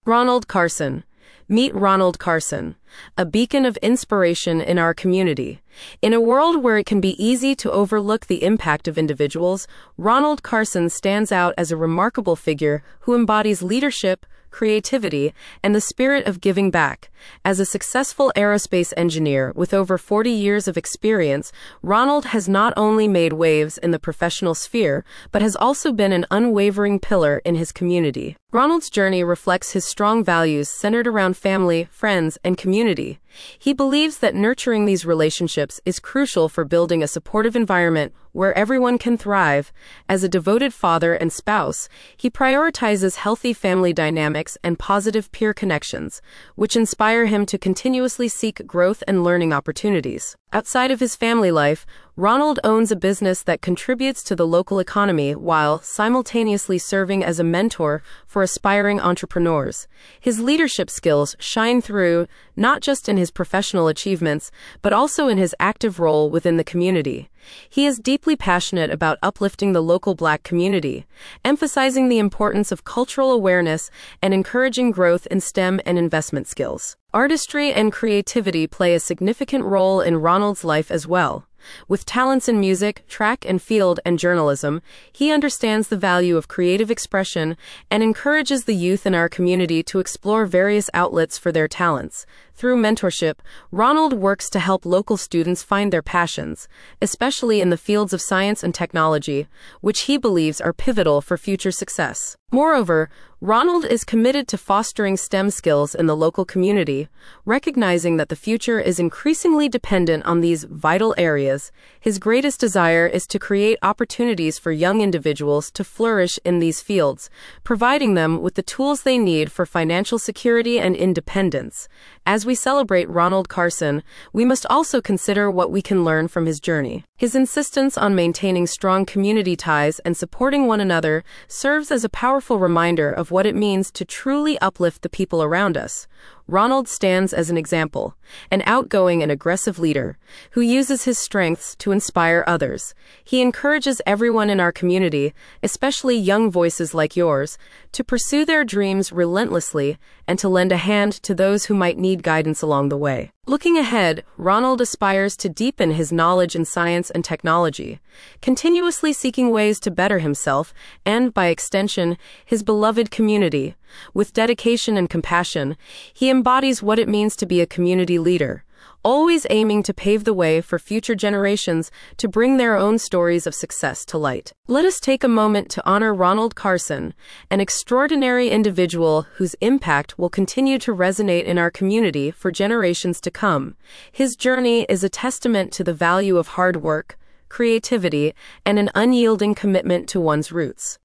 Ronald Carson. Meet Ronald Carson, a beacon of inspiration in our community. In a world where it can be easy to overlook the impact of individuals, Ronald Carson stands out as a remarkable figure who embodies leadership, creativity, and the spirit of giving back. As a successful aerospace engineer with over 40 years of experience, Ronald has not only made waves in the professional sphere, but has also been an unwavering pillar in his community. Ronald's journey reflects his strong values centered around family, friends, and community. He believes that nurturing these relationships is crucial for building a supportive environment where everyone can thrive. As a devoted father and spouse, he prioritizes healthy family dynamics and positive peer connections, which inspire him to continuously seek growth and learning opportunities. Outside of his family life, Ronald owns a business that contributes to the local economy while simultaneously serving as a mentor for aspiring entrepreneurs. His leadership skills shine through not just in his professional achievements, but also in his active role within the community. He is deeply passionate about uplifting the local Black community, emphasizing the importance of cultural awareness and encouraging growth in STEM and investment skills. Artistry and creativity play a significant role in Ronald's life as well. With talents in music, track and field, and journalism, he understands the value of creative expression and encourages the youth in our community to explore various outlets for their talents. Through mentorship, Ronald works to help local students find their passions, especially in the fields of science and technology, which he believes are pivotal for future success. Moreover, Ronald is committed to fostering STEM skills in the local community, recognizing that the future is increasingly dependent on these vital areas. His greatest desire is to create opportunities for young individuals to flourish in these fields, providing them with the tools they need for financial security and independence. As we celebrate Ronald Carson, we must also consider what we can learn from his journey. His insistence on maintaining strong community ties and supporting one another serves as a powerful reminder of what it means to truly uplift the people around us. Ronald stands as an example, an outgoing and aggressive leader who uses his strengths to inspire others. He encourages everyone in our community, especially young voices like yours, to pursue their dreams relentlessly and to lend a hand to those who might need guidance along the way. Looking ahead, Ronald aspires to deepen his knowledge in science and technology, continuously seeking ways to better himself and, by extension, his beloved community. With dedication and compassion, he embodies what it means to be a community leader, always aiming to pave the way for future generations to bring their own stories of success to light. Let us take a moment to honor Ronald Carson, an extraordinary individual whose impact will continue to resonate in our community for generations to come. His journey is a testament to the value of hard work, creativity, and an unyielding commitment to one's roots.